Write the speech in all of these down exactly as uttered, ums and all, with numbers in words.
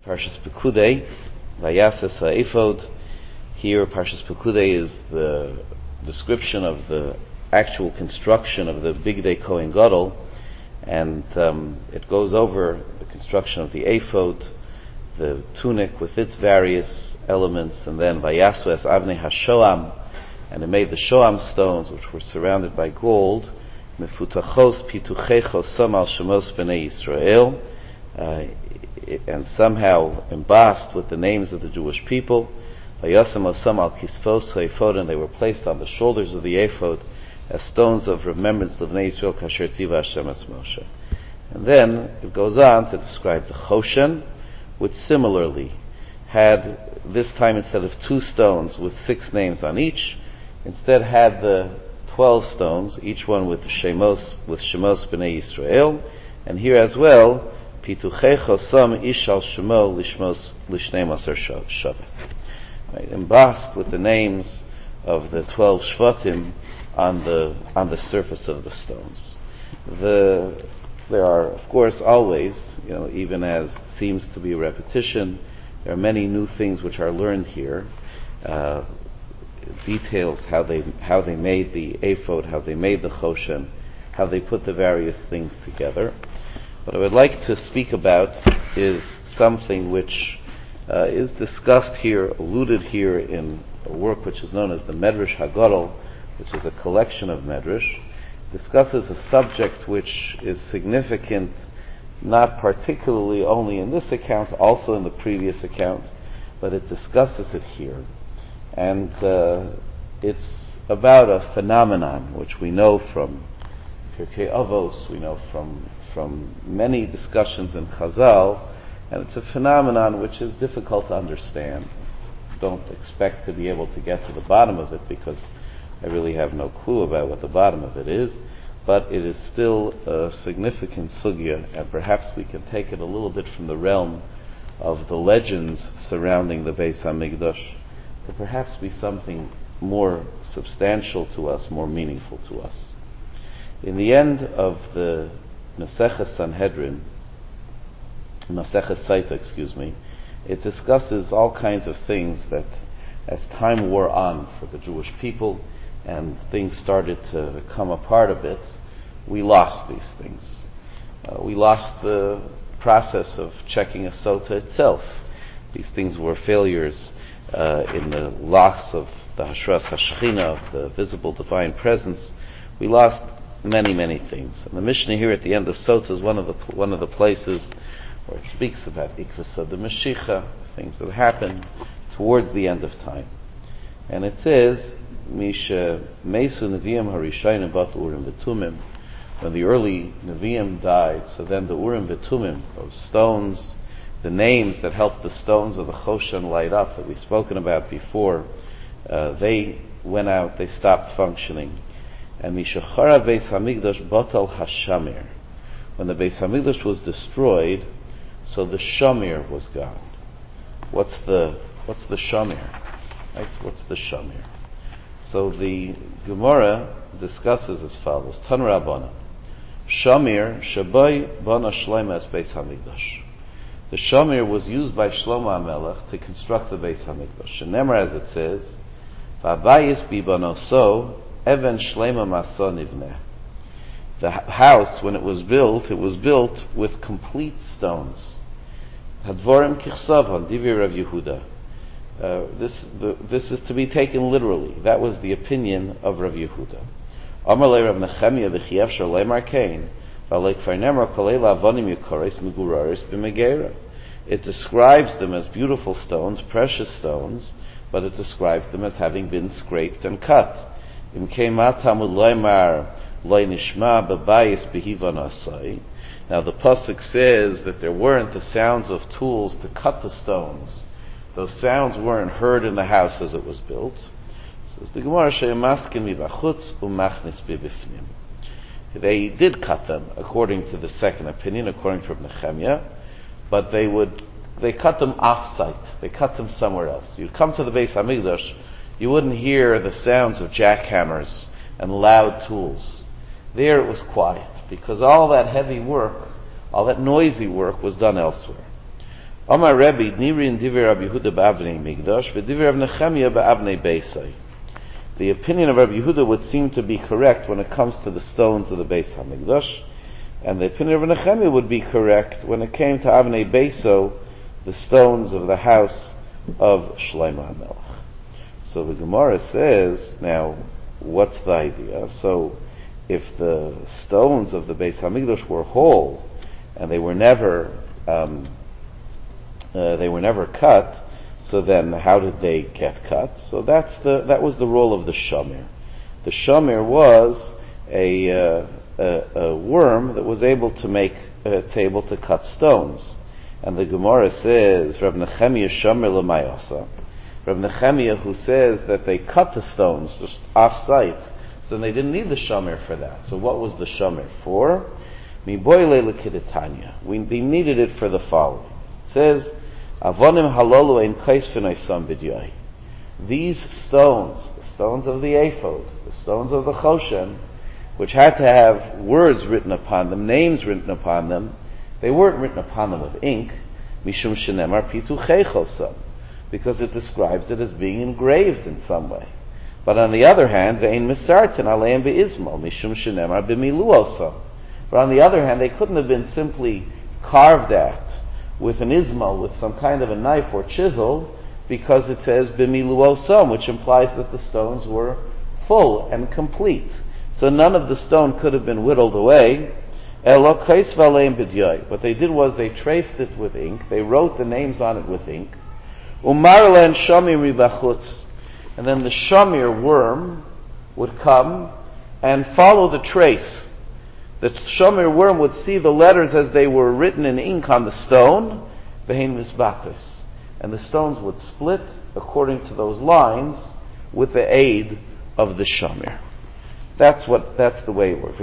Parshas Pekudei, Vayasas HaEphod. Here, Parshas Pekudei is the description of the actual construction of the Bigdei Kohen Gadol, and um, it goes over the construction of the ephod, the tunic with its various elements, and then Vayasu es Avnei HaShoam, and it made the Shoam stones, which were surrounded by gold, Mefutachos Pituchecho Som al Shemos Bnei Yisrael, uh, and somehow embossed with the names of the Jewish people. Vayasam Osam al Kisfos HaEphod, and they were placed on the shoulders of the ephod as stones of remembrance of Bnei Yisrael Kasher Tziva Hashem es Moshe. And then it goes on to describe the Choshen, which similarly had, this time instead of two stones with six names on each, instead had the twelve stones, each one with Shemos, with Shemos Bnei Yisrael, and here as well, Pituchecho Som Ishal Shemo Lishmos Lishnei Maser Shavet. Right, embossed with the names of the twelve Shvatim on the on the surface of the stones. The there are, of course, always, you know, even as seems to be repetition, there are many new things which are learned here. Uh, details how they how they made the ephod, how they made the choshen, how they put the various things together. What I would like to speak about is something which uh, is discussed here, alluded here in a work which is known as the Medrash HaGadol, which is a collection of Medrash. Discusses a subject which is significant, not particularly only in this account, also in the previous account, but it discusses it here. And uh, it's about a phenomenon which we know from Pirkei Avos, we know from from many discussions in Chazal, and it's a phenomenon which is difficult to understand. Don't expect to be able to get to the bottom of it, because I really have no clue about what the bottom of it is, but it is still a significant sugya, and perhaps we can take it a little bit from the realm of the legends surrounding the Beis HaMikdash to perhaps be something more substantial to us, more meaningful to us. In the end of the Maseches Sanhedrin, Maseches Saita, excuse me, it discusses all kinds of things that, as time wore on for the Jewish people and things started to come apart a bit, we lost these things. Uh, we lost the process of checking a sota itself. These things were failures uh, in the loss of the Hashras HaShechina, of the visible divine presence. We lost many, many things. And the Mishnah here at the end of Sota is one of the one of the places where it speaks about Ikvasa de Mashiach, things that happen towards the end of time. And it says, Misha Mesu Neviim Harishayim Bat Urim V'Tumim. When the early Neviim died, so then the Urim V'Tumim, those stones, the names that helped the stones of the Choshen light up that we've spoken about before, uh, they went out, they stopped functioning. And Mishachara Beis Hamikdash Batal Hashamir. When the Beis Hamikdash was destroyed, so the Shamir was gone. What's the what's the Shamir? Right? What's the Shamir? So the Gemara discusses as follows: Tan Rabbana, Shamir Shabai Bana Shlomo as Beis Hamikdash. The Shamir was used by Shlomo HaMelech to construct the Beis Hamikdash. And Nemar, as it says, V'abayis bibanoso Even Shlema Masa Nivneh. The house, when it was built, it was built with complete stones. Hadvorim Kichsavan Divi Rav Yehuda. Uh, this the, this is to be taken literally. That was the opinion of Rav Yehuda. Amar le Rav Nechemia v'chiev shalei markein v'alei kfar nemar kolei la'avonim yikoris meguraris b'megeira. It describes them as beautiful stones, precious stones, but it describes them as having been scraped and cut. Now the pasuk says that there weren't the sounds of tools to cut the stones. Those sounds weren't heard in the house as it was built. It says the Gemara, they did cut them according to the second opinion, according to Reb Nechemia, but they would they cut them off-site. They cut them somewhere else. You'd come to the Beis Hamikdash, you wouldn't hear the sounds of jackhammers and loud tools. There it was quiet, because all that heavy work, all that noisy work was done elsewhere. Amar Rebbe, Nirin Divrei Rabbi Yehuda ba'avnei Migdash, v'Divrei Rav Nechemia ba'avnei Beisai. The opinion of Rabbi Yehuda would seem to be correct when it comes to the stones of the Beis HaMikdash, and the opinion of Rav Nechemia would be correct when it came to Avnei Beiso, the stones of the house of Shlomo HaMelech. So the Gemara says, now, what's the idea? So, if the stones of the Beis HaMikdash were whole, and they were never um, uh, they were never cut, so then how did they get cut? So that's the that was the role of the shamir. The shamir was a, uh, a a worm that was able to make uh, to able to cut stones. And the Gemara says, Rav Nechemia shamir l'mayasa. Rav Nechemia, who says that they cut the stones just off site, so they didn't need the shamir for that. So what was the shamir for? Mi boile l'kidetanya. We they needed it for the following. It says, Avonim halolu ein kaisfin oisam b'dyai. These stones, the stones of the ephod, the stones of the choshen, which had to have words written upon them, names written upon them, they weren't written upon them with ink, mishum shenemar pitu cheichosam, because it describes it as being engraved in some way. But on the other hand, ve'ein misartin aleim be'izmo, mishum shenemar b'miluosam. But on the other hand, they couldn't have been simply carved at with an ismal, with some kind of a knife or chisel, because it says b'miluosam, which implies that the stones were full and complete. So none of the stone could have been whittled away. What they did was they traced it with ink, they wrote the names on it with ink. Umarlen shamir ribachutz, and then the shamir worm would come and follow the trace. The shamir worm would see the letters as they were written in ink on the stone, behin misbakis, and the stones would split according to those lines with the aid of the shamir. That's what. That's the way it works.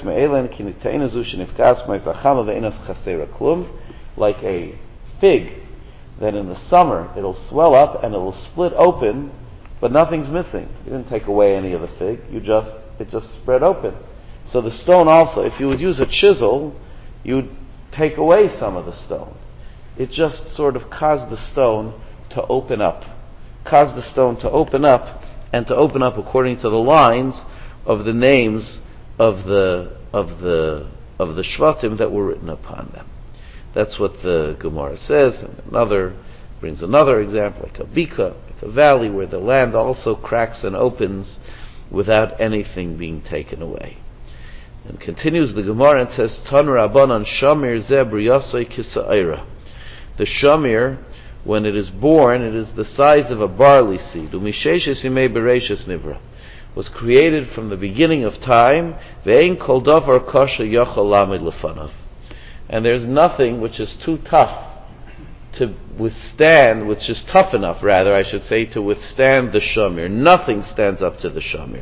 Like a fig, that in the summer it'll swell up and it'll split open, but nothing's missing. You didn't take away any of the fig. You just it just spread open. So the stone also, if you would use a chisel, you'd take away some of the stone. It just sort of caused the stone to open up, caused the stone to open up, and to open up according to the lines of the names of the of the of the shvatim that were written upon them. That's what the Gemara says. And another brings another example, like a bika, like a valley where the land also cracks and opens without anything being taken away. And continues the Gemara and says, Tan Rabbanan Shamir Zeh Briyasoi Kisa'ira. The Shamir, when it is born, it is the size of a barley seed. Umisheshes Yimei Bereishis Nivra. Was created from the beginning of time. Ve'ein kol davar kasha yachol lamid lefanav. And there's nothing which is too tough to withstand, which is tough enough, rather, I should say, to withstand the Shamir. Nothing stands up to the Shamir.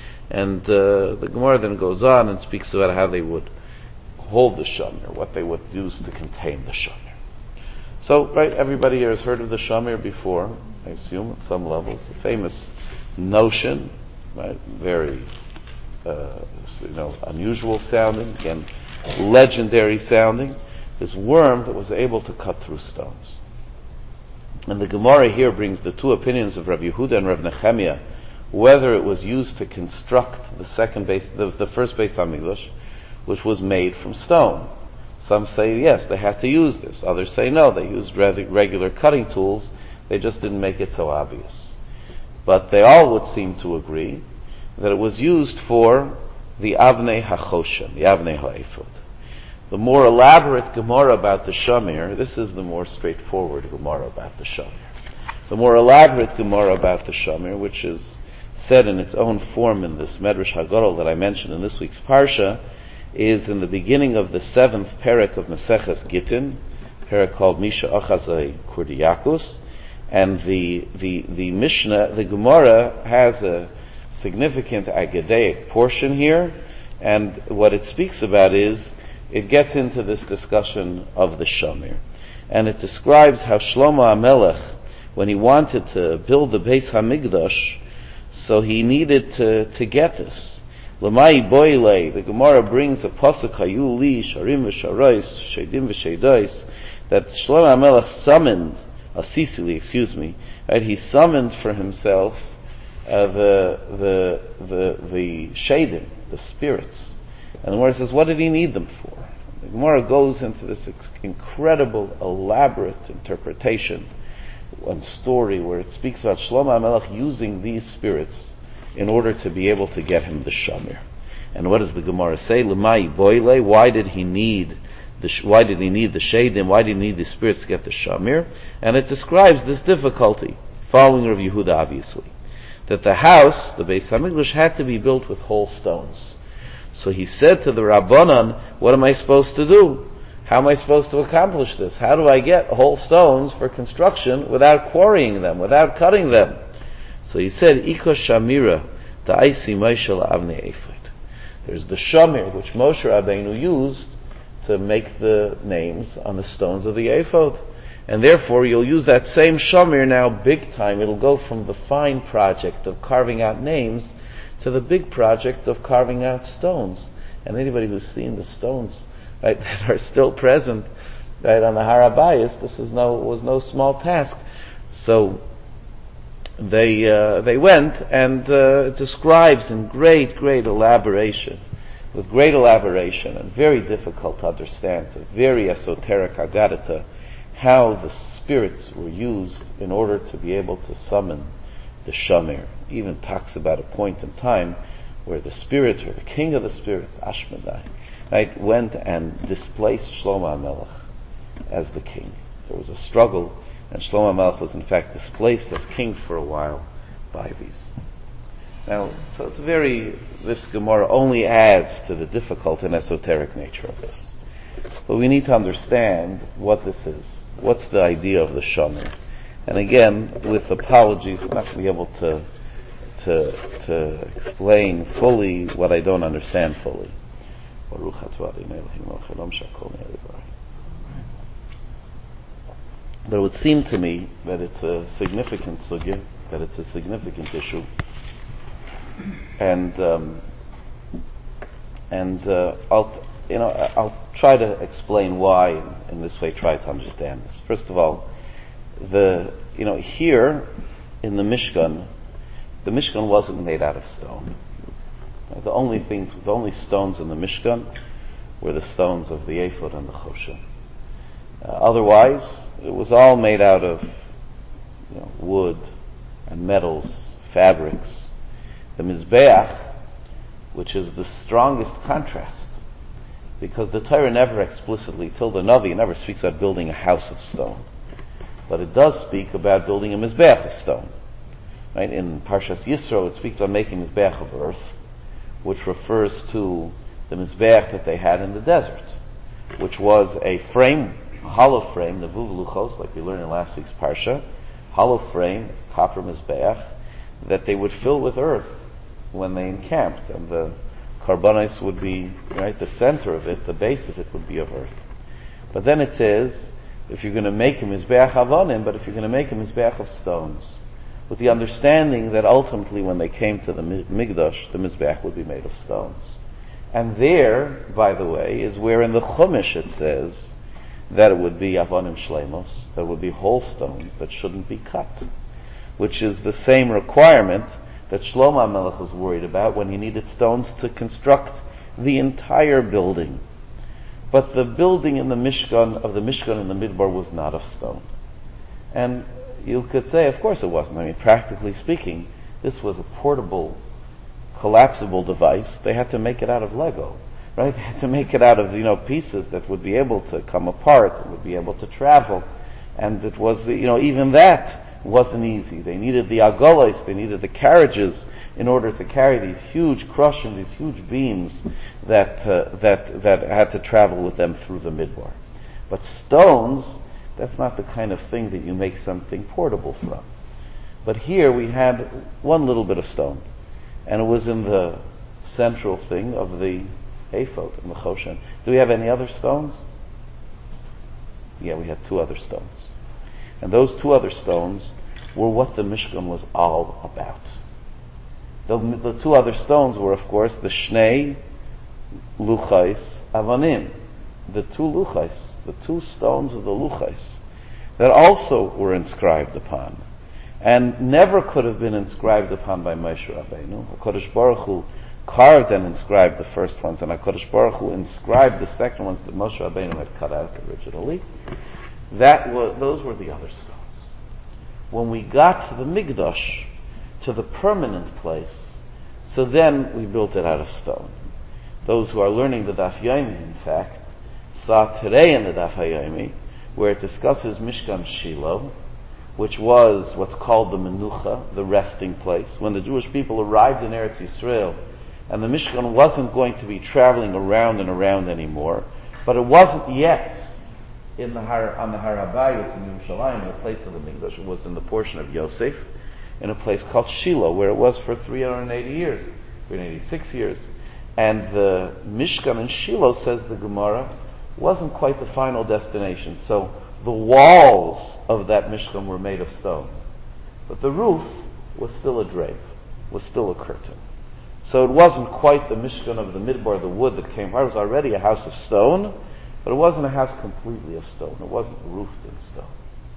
And uh, the Gemara then goes on and speaks about how they would hold the Shamir, what they would use to contain the Shamir. So, right, everybody here has heard of the Shamir before, I assume, at some levels. A famous notion, right, very, uh, you know, unusual sounding, again, legendary sounding, this worm that was able to cut through stones. And the Gemara here brings the two opinions of Rav Yehuda and Rav Nechemia, whether it was used to construct the second base, the, the first Beis HaMikdash, which was made from stone. Some say yes, they had to use this. Others say no, they used regular cutting tools. They just didn't make it so obvious. But they all would seem to agree that it was used for the Avnei HaChoshen, the Avnei HaEphod. The more elaborate Gemara about the Shamir, this is the more straightforward Gemara about the Shamir. The more elaborate Gemara about the Shamir, which is said in its own form in this Medrash HaGadol that I mentioned in this week's Parsha, is in the beginning of the seventh parak of Maseches Gittin, parak called Misha Achazai Kurdiyakus, and the, the, the Mishnah, the Gemara has a significant Agadaic portion here, and what it speaks about is, it gets into this discussion of the Shamir. And it describes how Shlomo HaMelech, when he wanted to build the Beis HaMikdash, so he needed to, to get this. Lamai boile, the Gemara brings a pasuk, Hayu li, sharim v'sharais, shedim v'sheidois. that Shlomo HaMelech summoned, uh, Sicily, excuse me, right? He summoned for himself uh, the the the the shadim, the spirits. And the Gemara says, what did he need them for? The Gemara goes into this ex- incredible, elaborate interpretation and story where it speaks about Shlomo HaMelech using these spirits in order to be able to get him the shamir. And what does the Gemara say? L'mai boile? Why did he need the sh- Why did he need the shadim? Why did he need the spirits to get the shamir? And it describes this difficulty, following Rav Yehuda, obviously, that the house, the Beis Hamikdash, had to be built with whole stones. So he said to the Rabbanan, what am I supposed to do? How am I supposed to accomplish this? How do I get whole stones for construction without quarrying them, without cutting them? So he said, Iko Shamira, Ta'isi Moshe Avnei Ephod. There's the Shamir, which Moshe Rabbeinu used to make the names on the stones of the ephod. And therefore you'll use that same Shamir now big time. It'll go from the fine project of carving out names to the big project of carving out stones. And anybody who's seen the stones, right, that are still present, right, on the Har HaBayis, this is no was no small task. So they uh, they went, and uh, it describes in great, great elaboration, with great elaboration and very difficult to understand, a very esoteric Agadata, how the spirits were used in order to be able to summon the Shamir. Even talks about a point in time where the spirits, or the king of the spirits, Ashmedai, right, went and displaced Shlomo HaMelech as the king. There was a struggle, and Shlomo HaMelech was in fact displaced as king for a while by these. Now, so it's very, this Gemara only adds to the difficult and esoteric nature of this. But we need to understand what this is. What's the idea of the Shamir? And again, with apologies, I'm not going to be able to to to explain fully what I don't understand fully. But it would seem to me that it's a significant sugya, that it's a significant issue, and um, and uh, I'll you know I'll try to explain why in, in this way. Try to understand this. First of all, the you know here in the Mishkan, the Mishkan wasn't made out of stone. The only things, the only stones in the Mishkan were the stones of the ephod and the choshen. Uh, otherwise, it was all made out of you know, wood and metals, fabrics. The Mizbeach, which is the strongest contrast, because the Torah never explicitly, till the Navi, never speaks about building a house of stone. But it does speak about building a Mizbeach of stone. Right? In Parshas Yisro, it speaks about making a Mizbeach of earth, which refers to the Mizbeach that they had in the desert, which was a frame, a hollow frame, the Vuv Luchos, like we learned in last week's Parsha, hollow frame, copper Mizbeach, that they would fill with earth when they encamped, and the Karbanos would be, right, the center of it, the base of it would be of earth. But then it says, if you're going to make a Mizbeach Avonim, but if you're going to make a Mizbeach of stones, with the understanding that ultimately when they came to the Migdash, the Mizbeach would be made of stones. And there, by the way, is where in the Chumash it says that it would be Avonim Shlemos, that would be whole stones that shouldn't be cut, which is the same requirement that Shlomo HaMelech was worried about when he needed stones to construct the entire building. But the building in the Mishkan, of the Mishkan in the Midbar, was not of stone. And you could say, of course it wasn't. I mean, practically speaking, this was a portable, collapsible device. They had to make it out of Lego, right? They had to make it out of, you know, pieces that would be able to come apart and would be able to travel. And it was, you know, even that wasn't easy. They needed the agolos, they needed the carriages in order to carry these huge crushing, these huge beams that uh, that that had to travel with them through the Midbar. But stones, that's not the kind of thing that you make something portable from. But here we had one little bit of stone, and it was in the central thing of the ephod and the choshen. Do we have any other stones? Yeah, we had two other stones. And those two other stones were what the Mishkan was all about. The, the two other stones were, of course, the Shnei Luchais Avanim. The two Luchais, the two stones of the luchos, that also were inscribed upon, and never could have been inscribed upon by Moshe Rabbeinu. HaKadosh Baruch Hu carved and inscribed the first ones, and HaKadosh Baruch Hu inscribed the second ones that Moshe Rabbeinu had cut out originally. That was, those were the other stones. When we got to the Mikdash, to the permanent place, so then we built it out of stone. Those who are learning the Daf Yomi, in fact, saw today in the Daf Yomi, where it discusses Mishkan Shiloh, which was what's called the Menucha, the resting place. When the Jewish people arrived in Eretz Yisrael, and the Mishkan wasn't going to be traveling around and around anymore, but it wasn't yet in the Har, on the Har HaBayis in Yerushalayim, in the place of the Mikdash. It was in the portion of Yosef, in a place called Shiloh, where it was for three hundred eighty years, three hundred eighty-six years. And the Mishkan in Shiloh, says the Gemara, wasn't quite the final destination. So the walls of that Mishkan were made of stone. But the roof was still a drape, was still a curtain. So it wasn't quite the Mishkan of the Midbar, the wood that came. It was already a house of stone, but it wasn't a house completely of stone. It wasn't roofed in stone.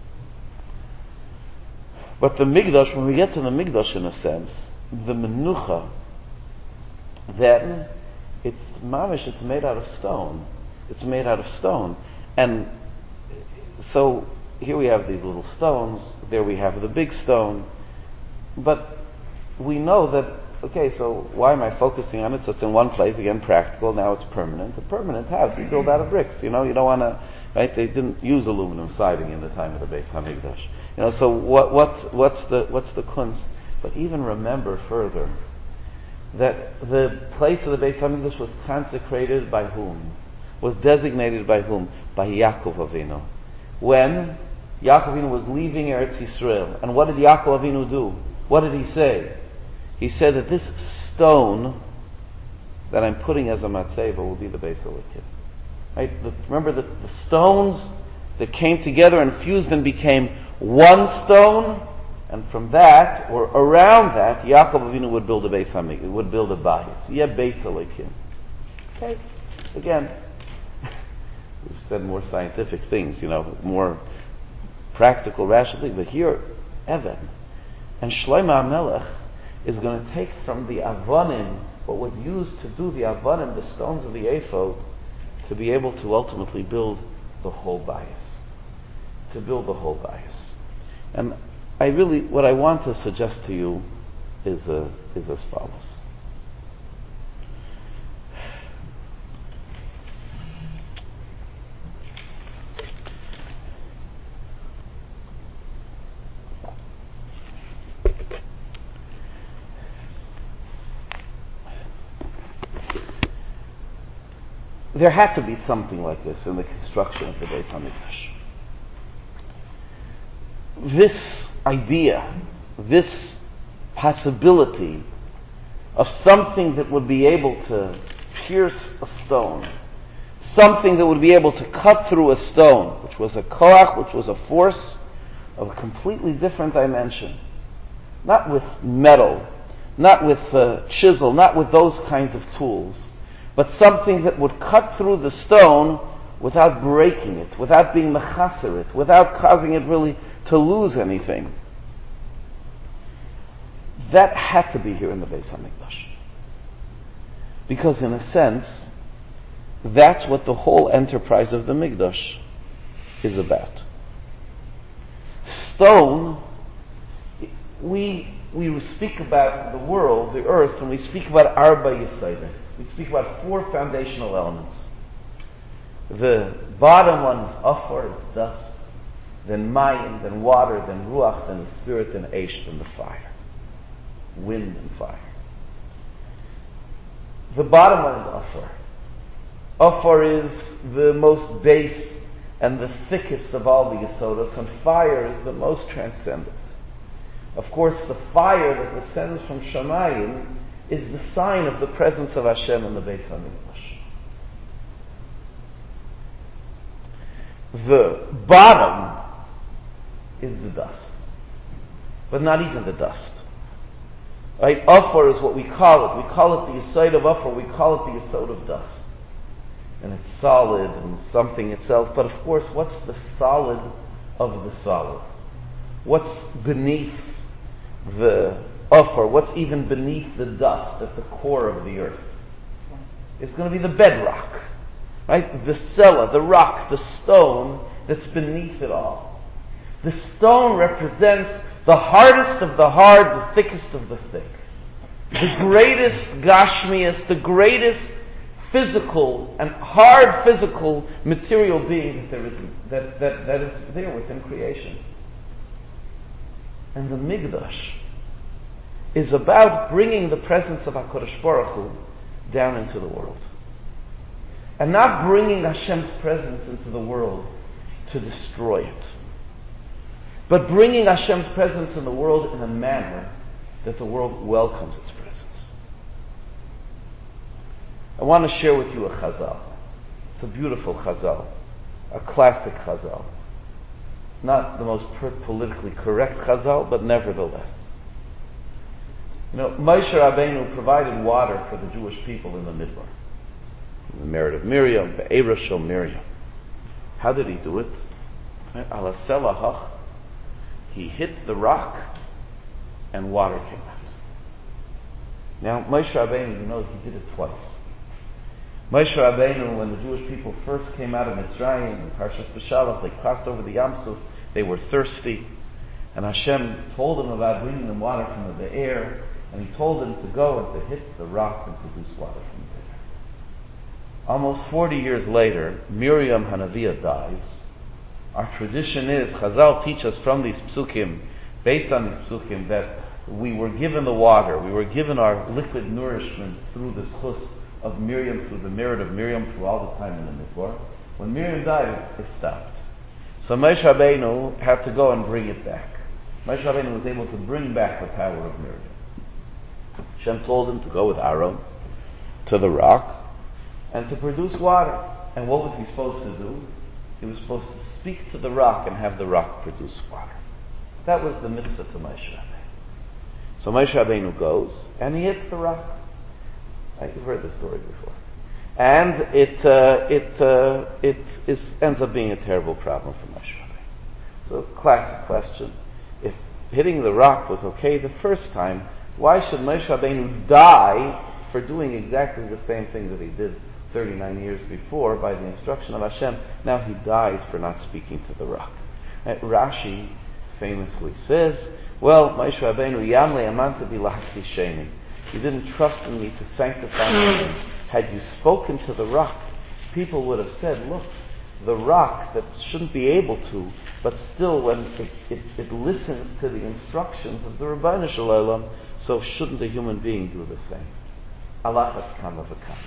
But the Mikdash, when we get to the Mikdash in a sense, the Menucha, then it's mamish, it's made out of stone. It's made out of stone. And so here we have these little stones, there we have the big stone, but we know that, okay, so why am I focusing on it? So it's in one place, again, practical, now it's permanent. A permanent house, you build out of bricks, you know, you don't want to, right? They didn't use aluminum siding in the time of the Beis HaMikdash. You know, so what, what, what's the, what's the kunst? But even remember further that the place of the Beis HaMikdash was consecrated by whom? Was designated by whom? By Yaakov Avinu. When Yaakov Avinu was leaving Eretz Yisrael, and what did Yaakov Avinu do? What did he say? He said that this stone that I'm putting as a matzeva will be the Beis Elokim. Right? The, remember the, the stones that came together and fused and became one stone, and from that, or around that, Yaakov Avinu would build a Beis Hamikdash, would build a bayis. Yeah, Beis Elokim. Okay? Again, we've said more scientific things, you know, more practical, rational things, but here, Evan. And Shlomo HaMelech is going to take from the Avonim, what was used to do the Avonim, the stones of the ephod, to be able to ultimately build the whole bayis. To build the whole bayis. And I really, what I want to suggest to you is, uh, is as follows. There had to be something like this in the construction of the Beis HaMikdash. This idea, this possibility of something that would be able to pierce a stone, something that would be able to cut through a stone, which was a koach, which was a force of a completely different dimension, not with metal, not with uh, chisel, not with those kinds of tools, but something that would cut through the stone without breaking it, without being mechaser it, without causing it really to lose anything. That had to be here in the Beis HaMikdash. Because in a sense, that's what the whole enterprise of the Mikdash is about. Stone, we we speak about the world, the earth, and we speak about Arba Yesodis. We speak about four foundational elements. The bottom one is Afar, is dust, then Mayim, then water, then Ruach, then the Spirit, then Eish, then the fire. Wind and fire. The bottom one is Afar. Afar is the most base and the thickest of all the Yesodos, and fire is the most transcendent. Of course, the fire that descends from Shamayim is the sign of the presence of Hashem in the Beis HaMikdash. The bottom is the dust, but not even the dust. Right? Afar is what we call it. We call it the Yesod of Afar. We call it the Yesod of dust. and it's solid and something itself. But of course, what's the solid of the solid? What's beneath the offer? What's even beneath the dust at the core of the earth? It's going to be the bedrock, right? The cellar, the rock, the stone that's beneath it all. The stone represents the hardest of the hard, the thickest of the thick. The greatest gashmias, the greatest physical and hard physical material being that there is, that, that, that is there within creation. And the Mikdash is about bringing the presence of HaKadosh Baruch Hu down into the world. And not bringing Hashem's presence into the world to destroy it, but bringing Hashem's presence in the world in a manner that the world welcomes its presence. I want to share with you a chazal. It's a beautiful chazal, a classic chazal. Not the most per- politically correct chazal, but nevertheless. You know, Moshe Rabbeinu provided water for the Jewish people in the Midbar. The merit of Miriam, the Eresh Shel Miriam. How did he do it? Ala selahach. He hit the rock, and water came out. Now, Moshe Rabbeinu, you know, he did it twice. Moshe Rabbeinu, when the Jewish people first came out of Mitzrayim, in Parshas Beshalach, they crossed over the Yam Suf, they were thirsty, and Hashem told them about bringing them water from the air, and He told them to go and to hit the rock and produce water from there. Almost forty years later, Miriam Hanaviah dies. Our tradition is, Chazal teach us from these psukim, based on these psukim, that we were given the water, we were given our liquid nourishment through the schus of Miriam, through the merit of Miriam, through all the time in the Midbar. When Miriam died, it, it stopped. So Moshe Rabbeinu had to go and bring it back. Moshe Rabbeinu was able to bring back the power of Miriam. Hashem told him to go with Aaron to the rock and to produce water. And what was he supposed to do? He was supposed to speak to the rock and have the rock produce water. That was the mitzvah to Moshe Rabbeinu. So Moshe Rabbeinu goes and he hits the rock. Right, you've heard this story before. And it uh, it uh, it is, ends up being a terrible problem for Moshe Rabbeinu. So, classic question: if hitting the rock was okay the first time, why should Moshe Rabbeinu die for doing exactly the same thing that he did thirty-nine years before by the instruction of Hashem? Now he dies for not speaking to the rock. Right? Rashi famously says, "Well, Moshe Rabbeinu yamle amanta bilachti sheni. You didn't trust in me to sanctify me. Had you spoken to the rock, people would have said, look, the rock that shouldn't be able to, but still when it, it, it listens to the instructions of the Ribbono Shel Olam, so shouldn't a human being do the same?" Alachas kama v'kama.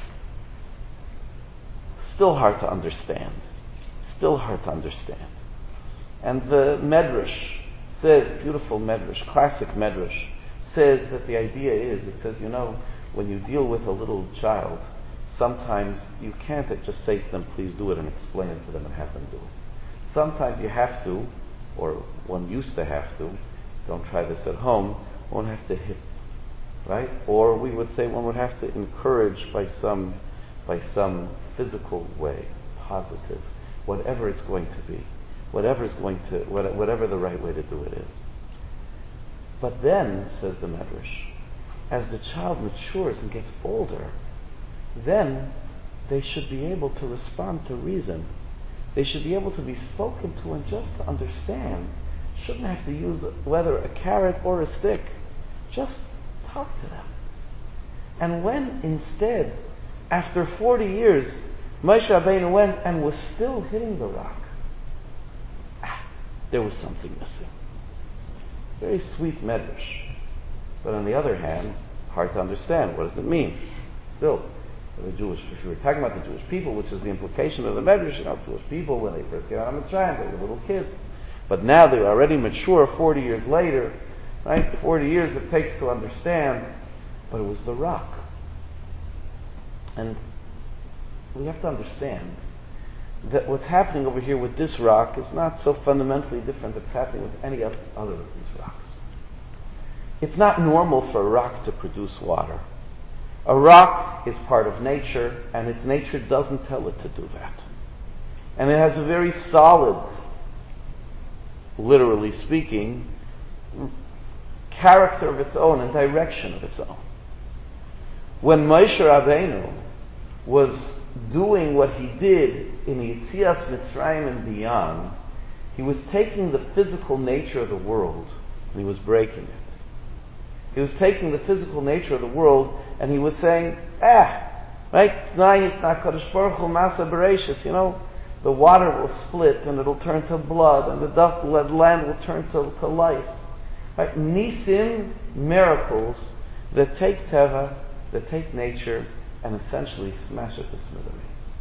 Still hard to understand. Still hard to understand. And the Medrash says, beautiful Medrash, classic Medrash, says that the idea is, it says, you know, when you deal with a little child, sometimes you can't just say to them, please do it, and explain it to them and have them do it. Sometimes you have to, or one used to have to, don't try this at home, one have to hit, right? Or we would say one would have to encourage by some, by some physical way, positive, whatever it's going to be, whatever is going to, whatever the right way to do it is. But then, says the Medrash, as the child matures and gets older, then they should be able to respond to reason. They should be able to be spoken to and just to understand. Shouldn't have to use whether a carrot or a stick. Just talk to them. And when instead, after forty years, Moshe Rabbeinu went and was still hitting the rock, ah, there was something missing. Very sweet medrash. But on the other hand, hard to understand. What does it mean? Still, the Jewish, if you were talking about the Jewish people, which is the implication of the medrash, you know, Jewish people, when they first came out of Mitzrayim, they were little kids. But now they are already mature forty years later, right? forty years it takes to understand, but it was the rock. And we have to understand that what's happening over here with this rock is not so fundamentally different that's happening with any other of these rocks. It's not normal for a rock to produce water. A rock is part of nature, and its nature doesn't tell it to do that. And it has a very solid, literally speaking, character of its own and direction of its own. When Moshe Rabbeinu was doing what he did in Yetzias Mitzrayim and beyond, he was taking the physical nature of the world and he was breaking it. He was taking the physical nature of the world and he was saying, ah, right? Tonight it's not Kadosh Baruch Hu Masa Bereshis, you know, the water will split and it'll turn to blood and the dust, the land will turn to, to lice. Right? Nisim, miracles that take Teva, that take nature, and essentially smash it to smithereens.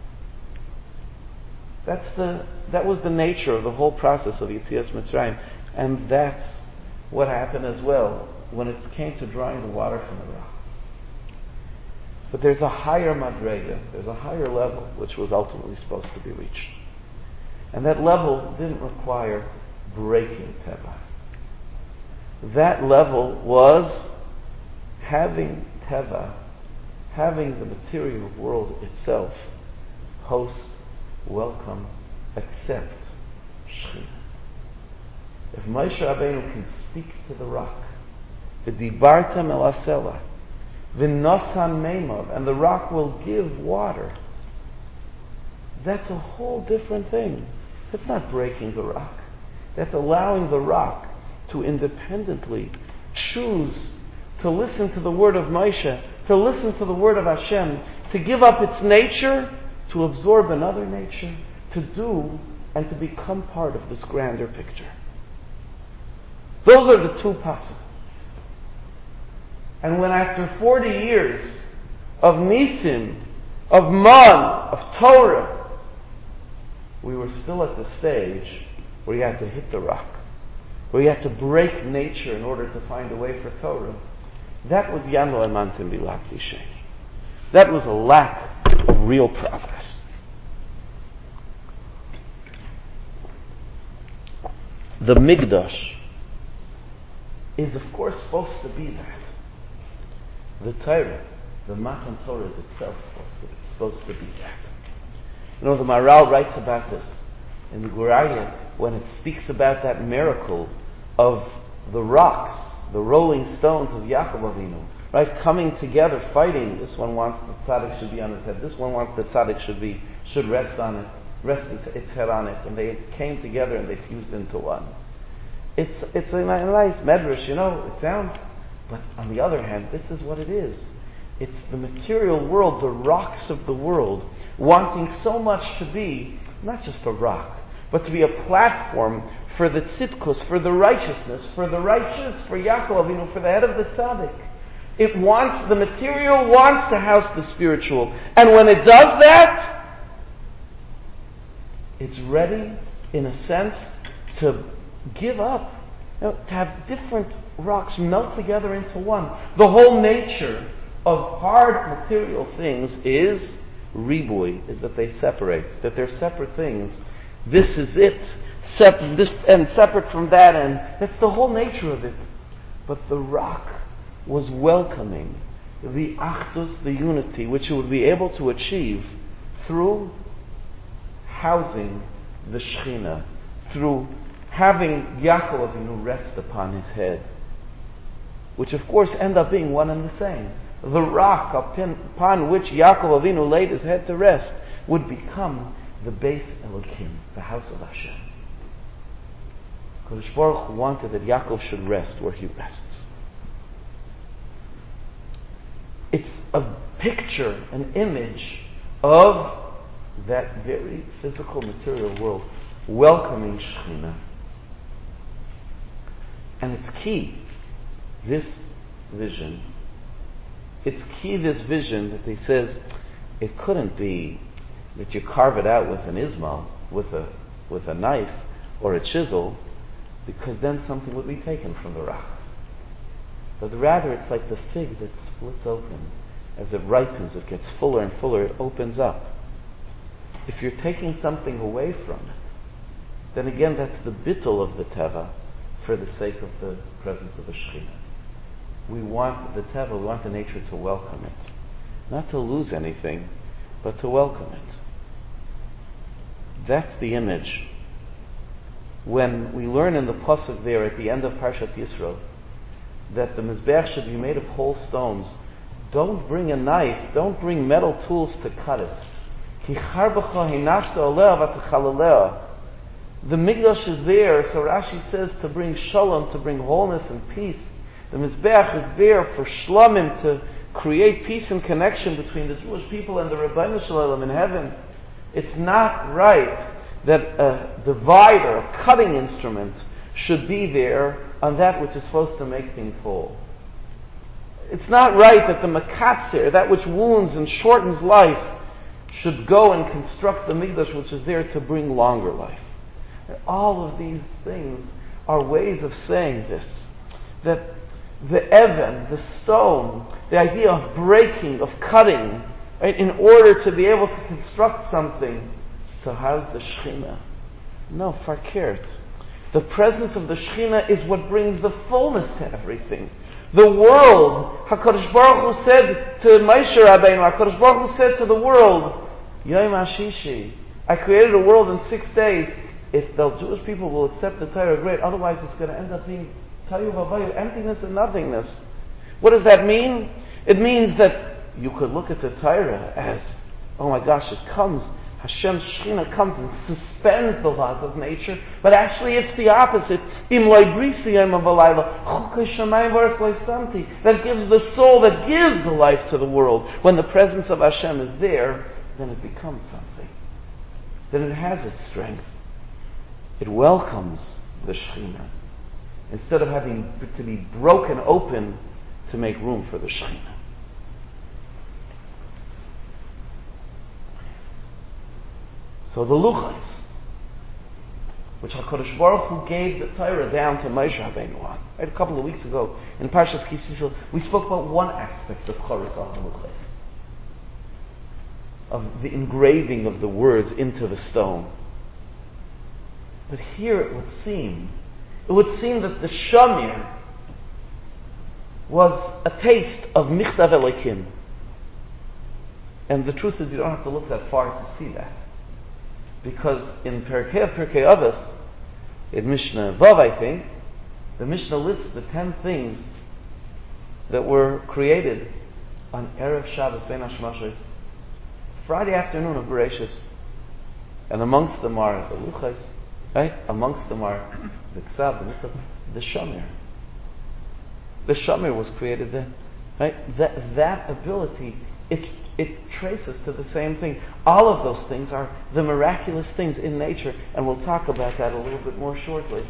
That's the, that was the nature of the whole process of Yetzias Mitzrayim. And that's what happened as well when it came to drawing the water from the rock. But there's a higher madrega, there's a higher level which was ultimately supposed to be reached. And that level didn't require breaking Teva. That level was having Teva, having the material world itself host, welcome, accept Shekhinah. If Moshe Rabbeinu can speak to the rock, v'dibartem el asela, v'nosan meimav, and the rock will give water, that's a whole different thing. That's not breaking the rock. That's allowing the rock to independently choose to listen to the word of Moshe, to listen to the word of Hashem, to give up its nature, to absorb another nature, to do and to become part of this grander picture. Those are the two possibilities. And when after forty years of Nisim, of Man, of Torah, we were still at the stage where you had to hit the rock, where you had to break nature in order to find a way for Torah, that was Yano Emantim Bilakti Sheni. That was a lack of real progress. The Migdash is of course supposed to be that. The Torah, the Matan Torah is itself supposed to be, supposed to be that. You know, the Maharal writes about this in the Guraya when it speaks about that miracle of the rocks, the rolling stones of Yaakov Avinu, right, coming together, fighting. This one wants the tzaddik should be on his head. This one wants the tzaddik should be should rest on it, rest his, its head on it, and they came together and they fused into one. It's it's a nice medrash, you know. It sounds, but on the other hand, this is what it is. It's the material world, the rocks of the world, wanting so much to be not just a rock, but to be a platform for the tzidkus, for the righteousness, for the righteous, for Yaakov Avinu, for the head of the tzaddik. It wants, the material wants to house the spiritual. And when it does that, it's ready, in a sense, to give up, you know, to have different rocks melt together into one. The whole nature of hard material things is ribui, is that they separate, that they're separate things. This is it, Sep- this, and separate from that, and that's the whole nature of it. But the rock was welcoming the achdus, the unity, which it would be able to achieve through housing the Shekhinah, through having Yaakov Avinu rest upon his head, which of course end up being one and the same. The rock upon which Yaakov Avinu laid his head to rest would become the Beis Elokim, the house of Hashem. Kadosh Baruch Hu wanted that Yaakov should rest where he rests. It's a picture, an image of that very physical material world welcoming Shekhinah. And it's key, this vision, it's key, this vision that he says, it couldn't be that you carve it out with an ismal, with a with a knife or a chisel, because then something would be taken from the rock. But rather it's like the fig that splits open. As it ripens, it gets fuller and fuller, it opens up. If you're taking something away from it, then again that's the bittul of the teva for the sake of the presence of the Shekhinah. We want the teva, we want the nature to welcome it. not to lose anything, but to welcome it. That's the image. When we learn in the pasuk there at the end of Parshas Yisro that the Mizbeach should be made of whole stones, don't bring a knife, don't bring metal tools to cut it. Ki charbacha hinafta oleh v'techaleleh. The Mikdash is there, so Rashi says to bring shalom, to bring wholeness and peace. The Mizbeach is there for shlamim, to create peace and connection between the Jewish people and the Rebbeinu Shalom in heaven. It's not right that a divider, a cutting instrument, should be there on that which is supposed to make things whole. It's not right that the makatzir, that which wounds and shortens life, should go and construct the Mikdash which is there to bring longer life. All of these things are ways of saying this. That the even, the stone, the idea of breaking, of cutting, right, in order to be able to construct something to house the Shekhinah. No, farkert. The presence of the Shekhinah is what brings the fullness to everything. The world, HaKadosh Baruch Hu said to Moshe Rabbeinu, HaKadosh Baruch Hu said to the world, Yom HaShishi, I created a world in six days. If the Jewish people will accept the Torah, great. Otherwise it's going to end up being Tayu Vavayu, emptiness and nothingness. What does that mean? It means that you could look at the Torah as, oh my gosh, it comes, Hashem's Shekhinah comes and suspends the laws of nature, but actually it's the opposite. That gives the soul, that gives the life to the world. When the presence of Hashem is there, then it becomes something. Then it has its strength. It welcomes the Shekhinah, instead of having to be broken open to make room for the Shekhinah. So the Luchos, which HaKadosh Baruch Hu gave the Torah down to Moshe Rabbeinu on. Right, a couple of weeks ago in Parshas Ki Sisel, we spoke about one aspect of Choros al Luchos, of the engraving of the words into the stone. But here it would seem, it would seem that the Shamir was a taste of Michtav Elokim. And the truth is, you don't have to look that far to see that. Because in Perkei of Perkei Avos, in Mishnah Vav, I think, the Mishnah lists the ten things that were created on Erev Shabbos Ben Hashmashos, Friday afternoon of Bereshis. And amongst them are the Luchos, right? Amongst them are the Ksav, the Mitzvah, the Shamir. The Shamir was created then, right? That, that ability, it It traces to the same thing. All of those things are the miraculous things in nature, and we'll talk about that a little bit more shortly.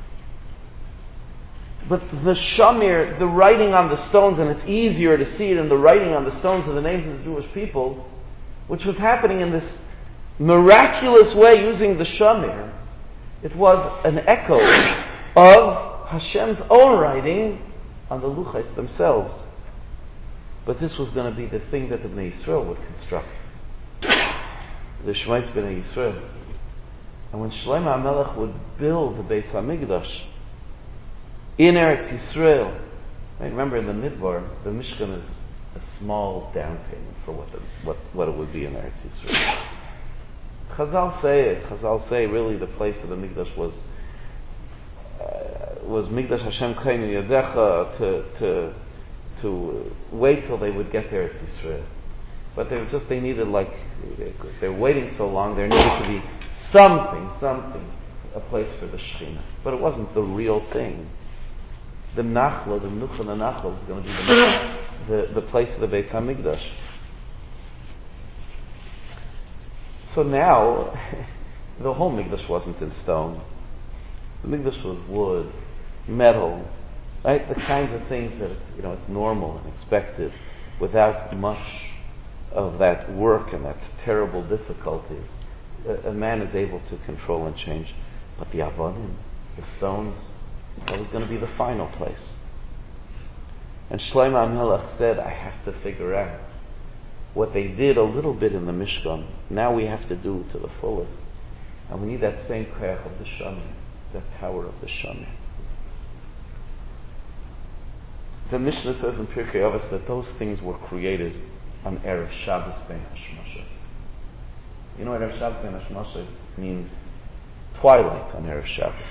But the Shamir, the writing on the stones, and it's easier to see it in the writing on the stones of the names of the Jewish people, which was happening in this miraculous way using the Shamir. It was an echo of Hashem's own writing on the Luchos themselves. But this was going to be the thing that the Bnei Yisrael would construct. The Shemais Bnei Yisrael. And when Shlomo HaMelech would build the Beis HaMikdash in Eretz Yisrael, right, remember in the Midbar, the Mishkan is a small down payment for what, the, what, what it would be in Eretz Yisrael. Chazal say it. Chazal say really the place of the Mikdash was uh, was Mikdash Hashem Kainu Yadecha to to to wait till they would get there to Israel. But they were just, they needed like, they were waiting so long, there needed to be something, something, a place for the Shekhinah. But it wasn't the real thing. The Nachla, the Nucha the Nachla was going to be the, the, the place of the Beis HaMikdash. So now, the whole Mikdash wasn't in stone. The Mikdash was wood, metal, right? The kinds of things that it's, you know, it's normal and expected, without much of that work and that terrible difficulty. A, a man is able to control and change. But the Avodim, the stones, that was going to be the final place. And Shlomo HaMelech said, I have to figure out what they did a little bit in the Mishkan. Now we have to do to the fullest. And we need that same koach of the Shamir, that power of the Shamir. The Mishnah says in Pirkei Avos that those things were created on Erev Shabbos Ben Hashmashos. You know what Erev Shabbos Ben Hashmashos means? Twilight on Erev Shabbos.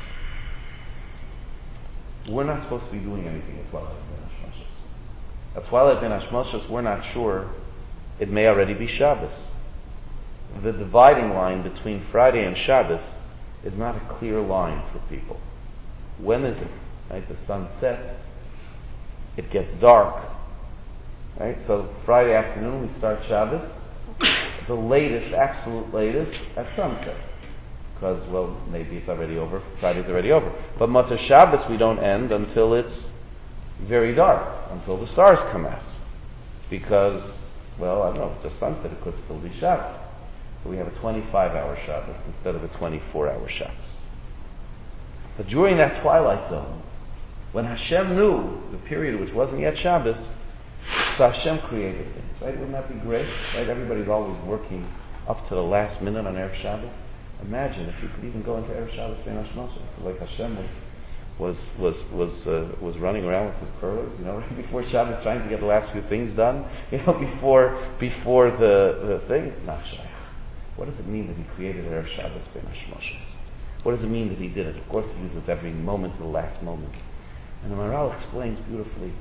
We're not supposed to be doing anything at Twilight Ben Hashmashos. At Twilight Ben Hashmashos, we're not sure. It may already be Shabbos. The dividing line between Friday and Shabbos is not a clear line for people. When is it? Right? The sun sets. It gets dark. Right? So Friday afternoon we start Shabbos. The latest, absolute latest, at sunset. Because, well, maybe it's already over. Friday's already over. But Motzei Shabbos we don't end until it's very dark, until the stars come out. Because, well, I don't know, if it's a sunset it could still be Shabbos. So we have a twenty-five hour Shabbos instead of a twenty-four hour Shabbos. But during that twilight zone, when Hashem knew the period which wasn't yet Shabbos, so Hashem created things, right? Wouldn't that be great? Right? Everybody's always working up to the last minute on Erev Shabbos. Imagine if you could even go into Erev Shabbos Ben Hashmashos. So like Hashem was was was was uh, was running around with his curlers, you know, right before Shabbos, trying to get the last few things done, you know, before before the the thing. Not sure. What does it mean that he created Erev Shabbos Ben Hashmashos? What does it mean that he did it? Of course, he uses every moment to the last moment. And the Maharal explains beautifully.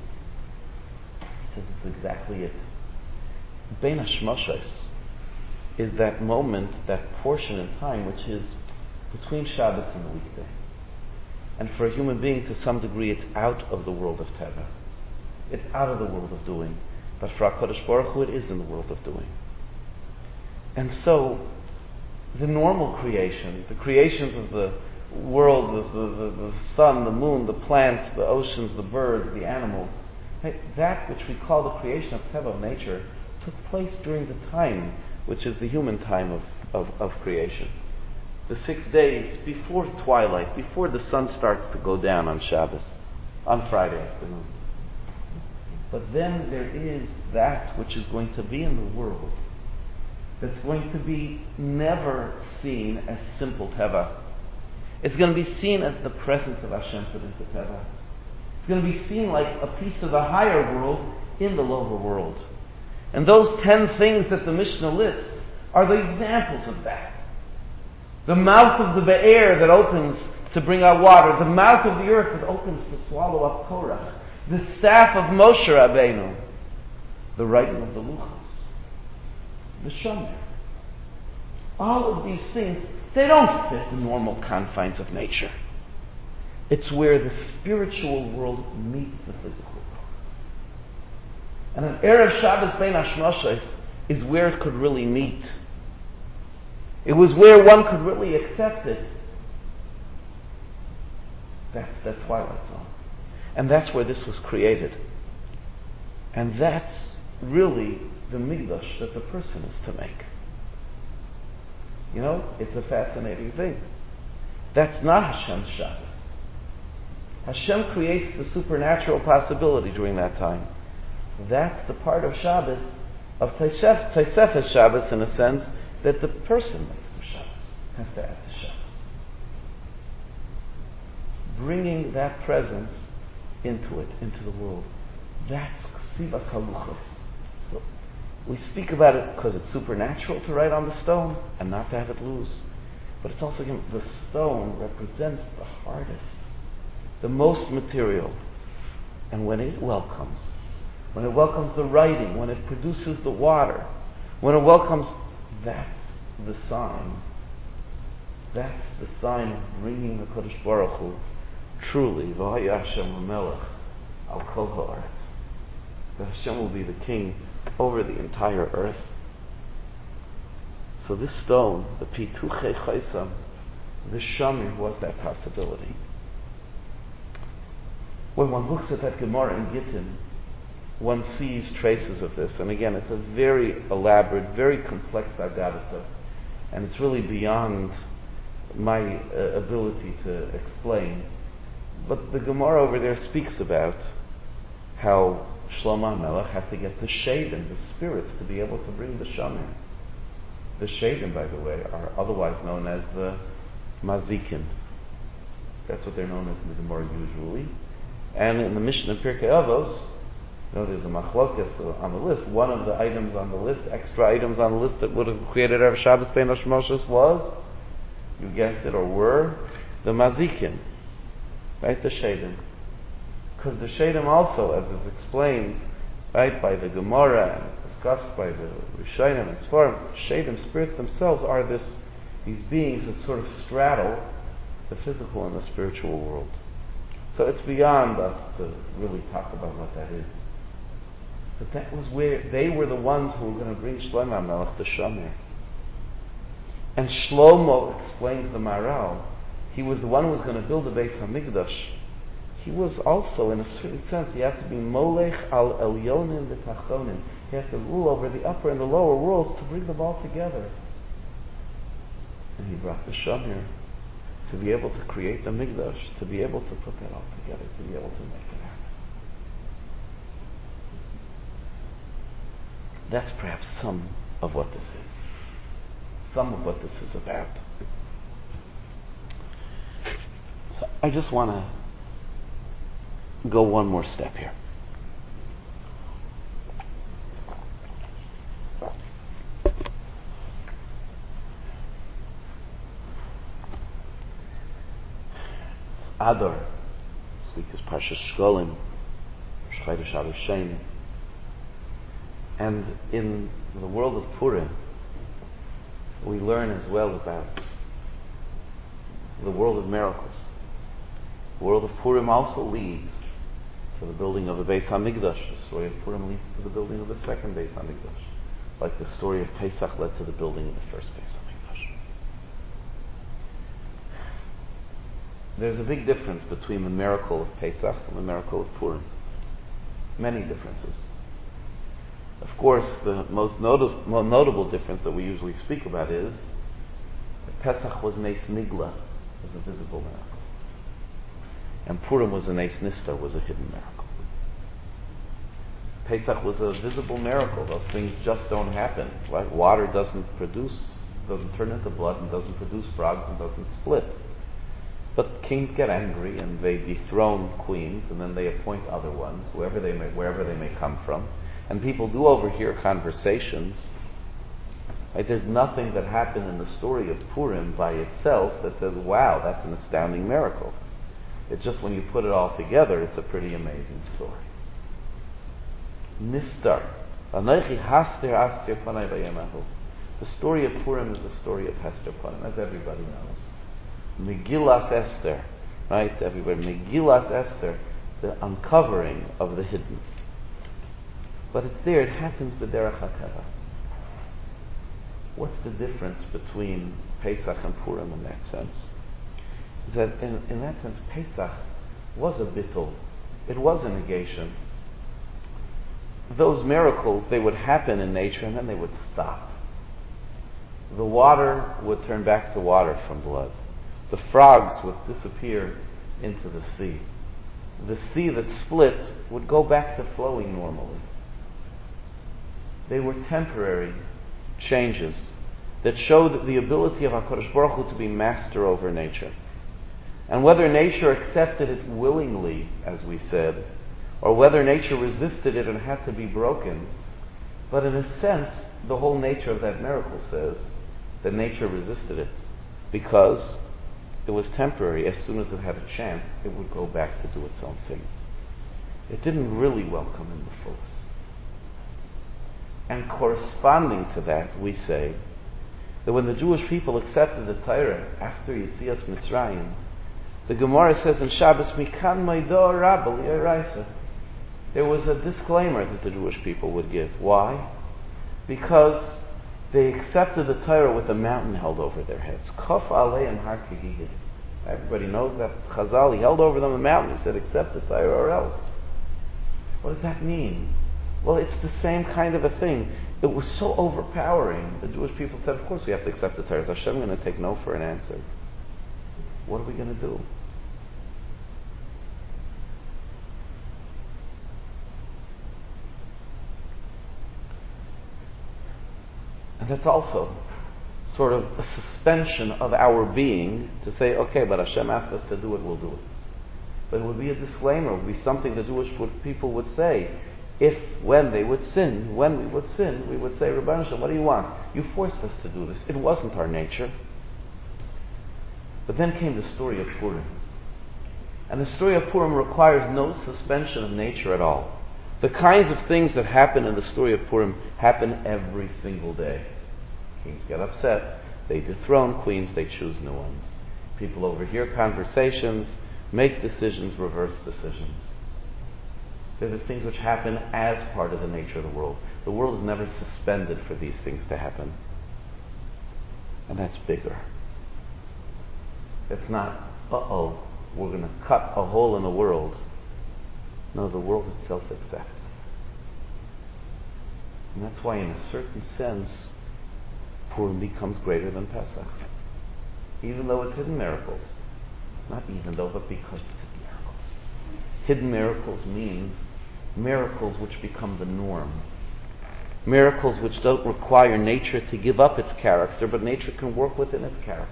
He says it's exactly it. Ben Hashmashos is that moment, that portion in time, which is between Shabbos and the weekday. And for a human being, to some degree, it's out of the world of Teva. It's out of the world of doing. But for HaKadosh Baruch Hu, it is in the world of doing. And so, the normal creations, the creations of the world, the, the, the, the sun, the moon, the plants, the oceans, the birds, the animals, right, that which we call the creation of Teva, of nature, took place during the time which is the human time of, of, of creation. The six days before twilight, before the sun starts to go down on Shabbos, on Friday afternoon. But then there is that which is going to be in the world that's going to be never seen as simple Teva. It's going to be seen as the presence of Hashem put into Teva. It's going to be seen like a piece of the higher world in the lower world. And those ten things that the Mishnah lists are the examples of that. The mouth of the Be'er that opens to bring out water. The mouth of the earth that opens to swallow up Korach. The staff of Moshe Rabbeinu. The writing of the Luchos. The Shomer. All of these things, they don't fit the normal confines of nature. It's where the spiritual world meets the physical world. And an Erev Shabbos Ben Hashmashos is where it could really meet. It was where one could really accept it. That's that twilight zone. And that's where this was created. And that's really the Mikdash that the person is to make. You know, it's a fascinating thing. That's not Hashem's Shabbos. Hashem creates the supernatural possibility during that time. That's the part of Shabbos, of Tosefes Shabbos, in a sense, that the person makes the Shabbos, has to add to Shabbos. Bringing that presence into it, into the world. That's Ksivas Haluchos. So, we speak about it because it's supernatural to write on the stone and not to have it lose. But it's also, the stone represents the hardest, the most material. And when it welcomes, when it welcomes the writing, when it produces the water, when it welcomes, that's the sign. That's the sign of bringing the Kodesh Baruch Hu truly, V'haya Hashem Melech al kol ha'aretz. That Hashem will be the king over the entire earth. So this stone, the Pituchei Chaisam, the Shomer, was that possibility. When one looks at that Gemara in Gittin, one sees traces of this. And again, it's a very elaborate, very complex Agadah, and it's really beyond my uh, ability to explain. But the Gemara over there speaks about how Shlomo HaMelech had to get the Shadim, the spirits, to be able to bring the Shomer. The Shadim, by the way, are otherwise known as the Mazikin. That's what they're known as in the Gemara usually. And in the Mishnah Pirkei Avos, You know, there's a machlokas on the list. One of the items on the list, extra items on the list that would have created Erev Shabbos Bein Hashmoshes was, you guessed it, or were, the mazikin, right, the shedim. Because the shedim also, as is explained, right, by the Gemara and discussed by the Rishonim and Sfarim, shedim, spirits themselves, are this, these beings that sort of straddle the physical and the spiritual world. So it's beyond us to really talk about what that is. But that was where they were the ones who were going to bring Shlomo HaMelech the Shomer. And Shlomo, explains the Maharal, he was the one who was going to build the Beis HaMikdash. He was also, in a certain sense, he had to be Molech al Elyonim v'Tachtonim. He had to rule over the upper and the lower worlds to bring them all together. And he brought the Shomer to be able to create the Mikdash, to be able to put that all together, to be able to make it happen. That's perhaps some of what this is. Some of what this is about. So I just want to go one more step here. Adar. This week is Parshas Shkolim, Shchodesh Arushayim. And in the world of Purim, we learn as well about the world of miracles. The world of Purim also leads to the building of the Beis HaMikdash. The story of Purim leads to the building of the second Beis HaMikdash, like the story of Pesach led to the building of the first Beis HaMikdash. There's a big difference between the miracle of Pesach and the miracle of Purim. Many differences. Of course, the most notable, most notable difference that we usually speak about is that Pesach was Nes Nigla, was a visible miracle. And Purim was a Nes Nistar, was a hidden miracle. Pesach was a visible miracle. Those things just don't happen. Right? Water doesn't produce, doesn't turn into blood, and doesn't produce frogs, and doesn't split. But kings get angry, and they dethrone queens, and then they appoint other ones, whoever they may, wherever they may come from. And people do overhear conversations. Right? There's nothing that happened in the story of Purim by itself that says, wow, that's an astounding miracle. It's just when you put it all together, it's a pretty amazing story. Nistar. The story of Purim is the story of Hester Purim, as everybody knows. Megillas Esther. Right? Everybody. Megillas Esther, the uncovering of the hidden. But it's there, it happens b'derech hakara. What's the difference between Pesach and Purim in that sense? Is that in, in that sense, Pesach was a bittul. It was a negation. Those miracles, they would happen in nature and then they would stop. The water would turn back to water from blood. The frogs would disappear into the sea. The sea that split would go back to flowing normally. They were temporary changes that showed the ability of HaKadosh Baruch Hu to be master over nature. And whether nature accepted it willingly, as we said, or whether nature resisted it and had to be broken, but in a sense, the whole nature of that miracle says that nature resisted it because it was temporary. As soon as it had a chance, it would go back to do its own thing. It didn't really welcome in the fullest. And corresponding to that, we say that when the Jewish people accepted the Torah after Yetzias Mitzrayim, the Gemara says in Shabbos, Mikan Maido Rabba Li'araisa. There was a disclaimer that the Jewish people would give. Why? Because they accepted the Torah with a mountain held over their heads. Kaf Aleim Har Kegigis. Everybody knows that Chazal, he held over them a mountain. He said, accept the Torah or else. What does that mean? Well, it's the same kind of a thing. It was so overpowering. The Jewish people said, of course we have to accept the Torah. Is Hashem going to take no for an answer? What are we going to do? And that's also sort of a suspension of our being to say, okay, but Hashem asked us to do it, we'll do it. But it would be a disclaimer, it would be something the Jewish people would say. if, when they would sin, when we would sin, we would say, Rebbeinu Shalom, what do you want? You forced us to do this. It wasn't our nature. But then came the story of Purim. And the story of Purim requires no suspension of nature at all. The kinds of things that happen in the story of Purim happen every single day. Kings get upset. They dethrone queens. They choose new ones. People overhear conversations, make decisions, reverse decisions. They're the things which happen as part of the nature of the world. The world is never suspended for these things to happen. And that's bigger. It's not, uh-oh, we're going to cut a hole in the world. No, the world itself accepts it. And that's why, in a certain sense, Purim becomes greater than Pesach. Even though it's hidden miracles. Not even though, but because it's hidden miracles. Hidden miracles means miracles which become the norm. Miracles which don't require nature to give up its character, but nature can work within its character.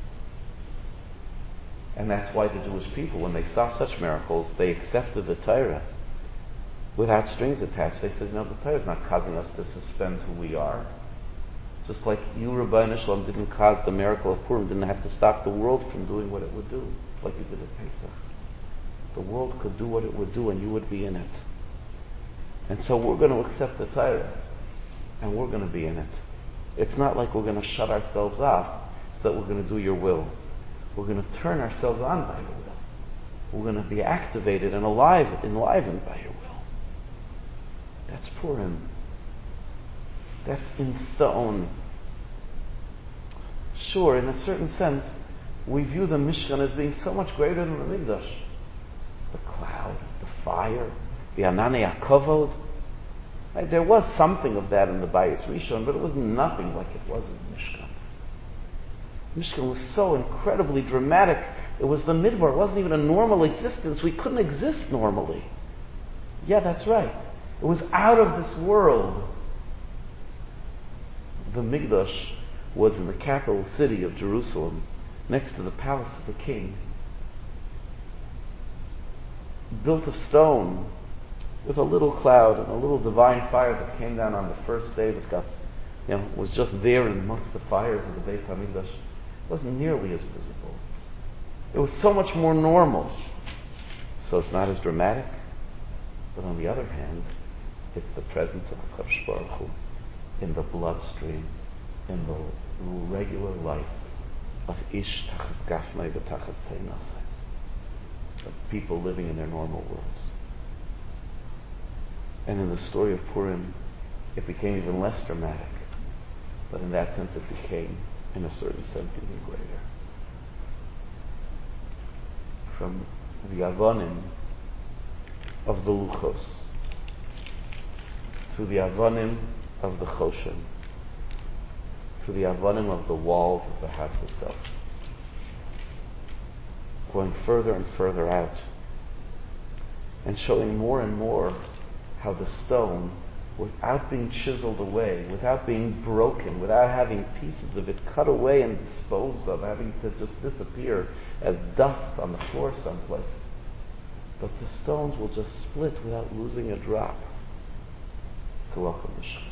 And that's why the Jewish people, when they saw such miracles, they accepted the Torah without strings attached. They said, no, the Torah is not causing us to suspend who we are. Just like you, Rebbeinu Shalom, didn't cause the miracle of Purim, didn't have to stop the world from doing what it would do, like you did at Pesach. The world could do what it would do, and you would be in it. And so we're going to accept the Torah, and we're going to be in it. It's not like we're going to shut ourselves off so that we're going to do your will. We're going to turn ourselves on by your will. We're going to be activated and alive, enlivened by your will. That's Purim. That's in stone. Sure, in a certain sense, we view the Mishkan as being so much greater than the Mikdash. The cloud, the fire, the Ananei HaKavod. Right? There was something of that in the Bayis Rishon, but it was nothing like it was in the Mishkan. Mishkan was so incredibly dramatic. It was the Midbar. It wasn't even a normal existence. We couldn't exist normally. Yeah, that's right. It was out of this world. The Mikdash was in the capital city of Jerusalem, next to the palace of the king. Built of stone, with a little cloud and a little divine fire that came down on the first day that got, you know, was just there amongst the fires of the Beis HaMikdash. It wasn't nearly as visible. It was so much more normal. So it's not as dramatic. But on the other hand, it's the presence of HaKadosh Baruch Hu in the bloodstream, in the regular life of Ish Tachas Gafnei V'Tachas Teinasai, of people living in their normal worlds. And in the story of Purim, it became even less dramatic. But in that sense, it became, in a certain sense, even greater. From the Avonim of the Luchos to the Avonim of the Choshen to the Avonim of the walls of the house itself. Going further and further out and showing more and more how the stone, without being chiseled away, without being broken, without having pieces of it cut away and disposed of, having to just disappear as dust on the floor someplace, but the stones will just split without losing a drop to welcome the Shekhinah.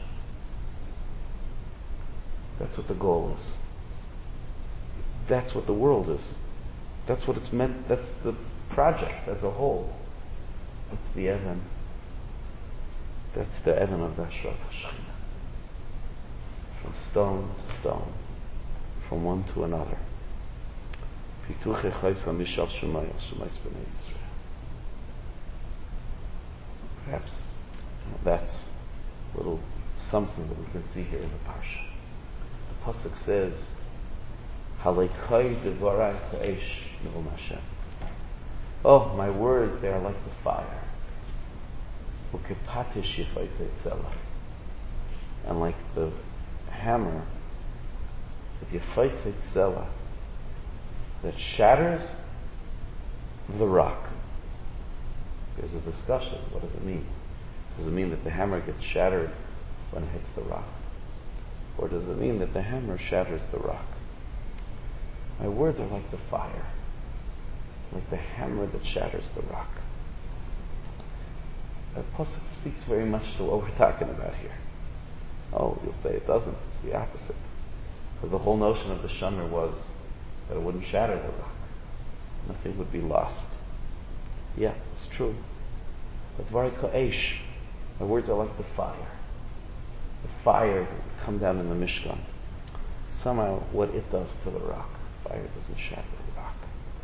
That's what the goal is. That's what the world is. That's what it's meant, that's the project as a whole. That's the Evan. That's the Evan of the Hashras HaShekhinah. From stone to stone. From one to another. Pituche Chaysa Mishal Shemay Al Shemay B'nai Yisrael. Perhaps that's a little something that we can see here in the Parsha. The Pasuk says, Halekhay Devarai Ka'esh Nivul Hashem. Oh, my words, they are like the fire. Ukepatish Yifaytzei Tzela. And like the hammer of Yifaytzei Tzela that shatters the rock. There's a discussion. What does it mean? Does it mean that the hammer gets shattered when it hits the rock? Or does it mean that the hammer shatters the rock? My words are like the fire, like the hammer that shatters the rock. A Pasuk speaks very much to what we're talking about here. Oh, you'll say it doesn't. It's the opposite. Because the whole notion of the Shomer was that it wouldn't shatter the rock. Nothing would be lost. Yeah, it's true. But Varika Eish, the words are like the fire. The fire that would come down in the Mishkan. Somehow, what it does to the rock, fire doesn't shatter the rock.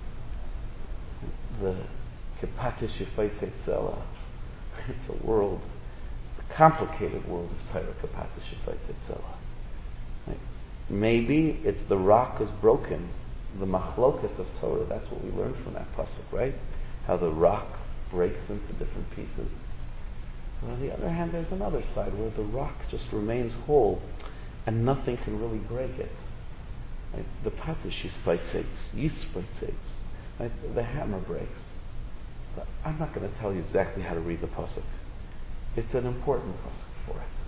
The Kepatish Yifaitzela, it's a world, it's a complicated world of Torah, Kepatish Yifaitzela. Right? Maybe it's the rock is broken, the machlokas of Torah. That's what we learned from that pasuk, right? How the rock breaks into different pieces. But on the other hand, there's another side where the rock just remains whole, and nothing can really break it. Right? The patish yispaitzes, yispaitzes. Right? The hammer breaks. So I'm not going to tell you exactly how to read the pasuk. It's an important pasuk for it.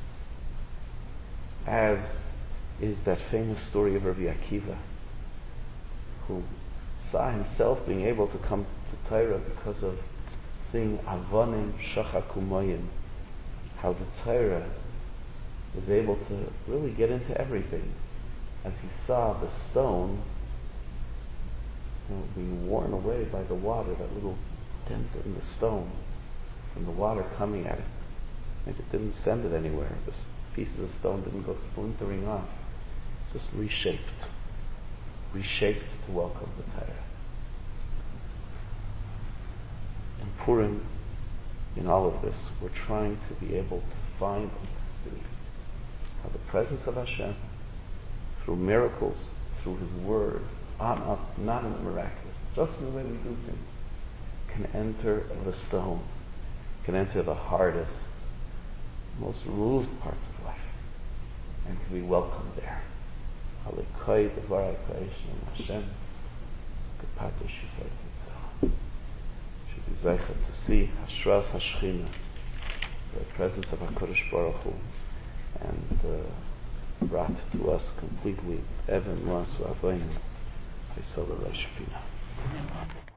As is that famous story of Rabbi Akiva, who saw himself being able to come to Torah because of seeing Avonim Shachakumoyim, how the Torah is able to really get into everything. As he saw the stone, you know, being worn away by the water, that little dent in the stone, from the water coming at it. And it didn't send it anywhere. The pieces of stone didn't go splintering off. Just reshaped. Reshaped to welcome the Torah. In Purim, in all of this, we're trying to be able to find and to see how the presence of Hashem, through miracles, through His Word, on us, not in the miraculous, just in the way we do things, can enter the stone, can enter the hardest, most removed parts of life, and can be welcomed there. Should be zeichet to see Hashras Hashchina, the presence of HaKadosh Baruch Hu, and uh, brought to us completely Evan Masu Avonim V'Sola Rosh Pina.